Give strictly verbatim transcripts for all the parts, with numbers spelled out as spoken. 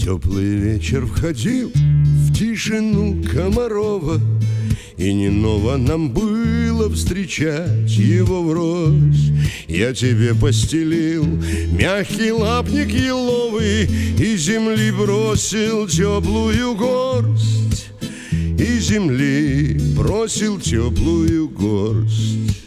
Теплый вечер входил в тишину Комарова, и не ново нам было встречать его врозь. Я тебе постелил мягкий лапник еловый, и земли бросил теплую горсть, и земли бросил теплую горсть.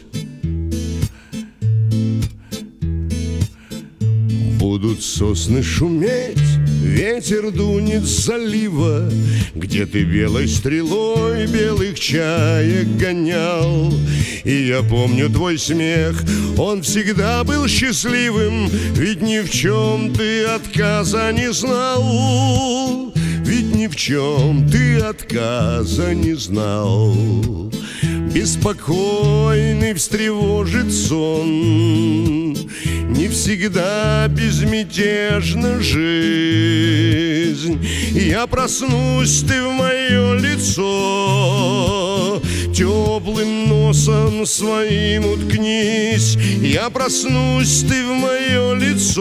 Будут сосны шуметь, ветер дунет с залива, где ты белой стрелой белых чаек гонял. И я помню твой смех, он всегда был счастливым, ведь ни в чем ты отказа не знал, ведь ни в чем ты отказа не знал. Беспокойный встревожит сон, не всегда безмятежна жизнь. Я проснусь, ты в мое лицо теплым носом своим уткнись. Я проснусь, ты в мое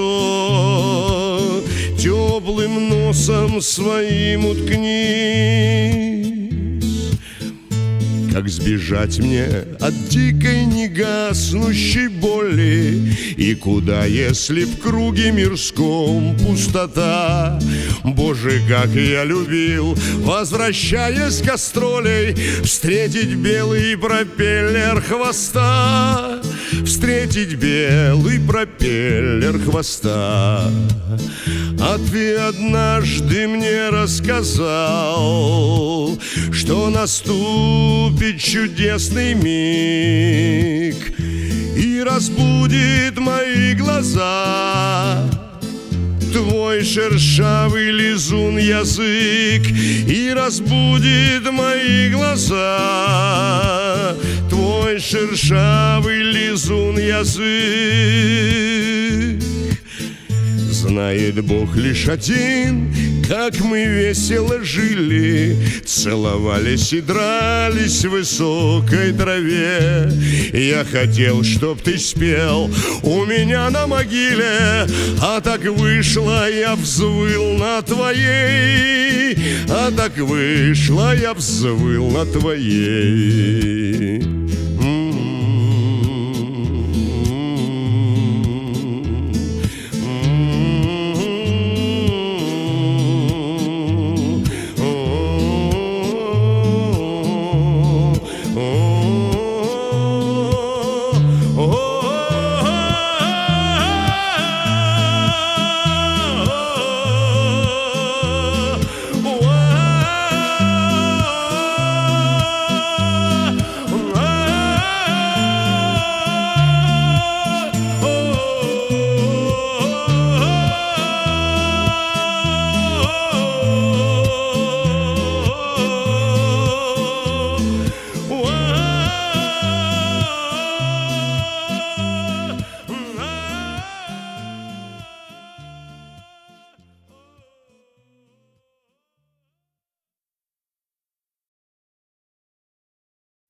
лицо теплым носом своим уткнись. Как сбежать мне от дикой негаснущей боли? И куда, если в круге мирском пустота? Боже, как я любил, возвращаясь гастролей, встретить белый пропеллер хвоста, встретить белый пропеллер хвоста. А ты однажды мне рассказал, что наступит чудесный миг и разбудит мои глаза твой шершавый лизун язык, и разбудит мои глаза твой шершавый лизун язык. Знает Бог лишь один, как мы весело жили, целовались и дрались в высокой траве. Я хотел, чтоб ты спел у меня на могиле, а так вышло, я взвыл на твоей, а так вышло, я взвыл на твоей.